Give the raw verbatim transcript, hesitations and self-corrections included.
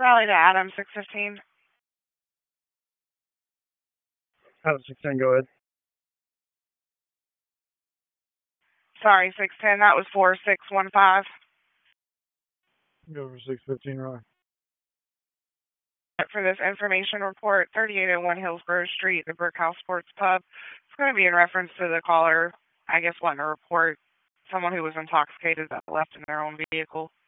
Rally to Adam, six fifteen. Adam, six ten, go ahead. Sorry, six ten, that was four six one five. Go for six fifteen, Raleigh. For this information report, thirty-eight oh one Hillsborough Street, the Brickhouse Sports Pub. It's going to be in reference to the caller, I guess, wanting to report someone who was intoxicated that left in their own vehicle.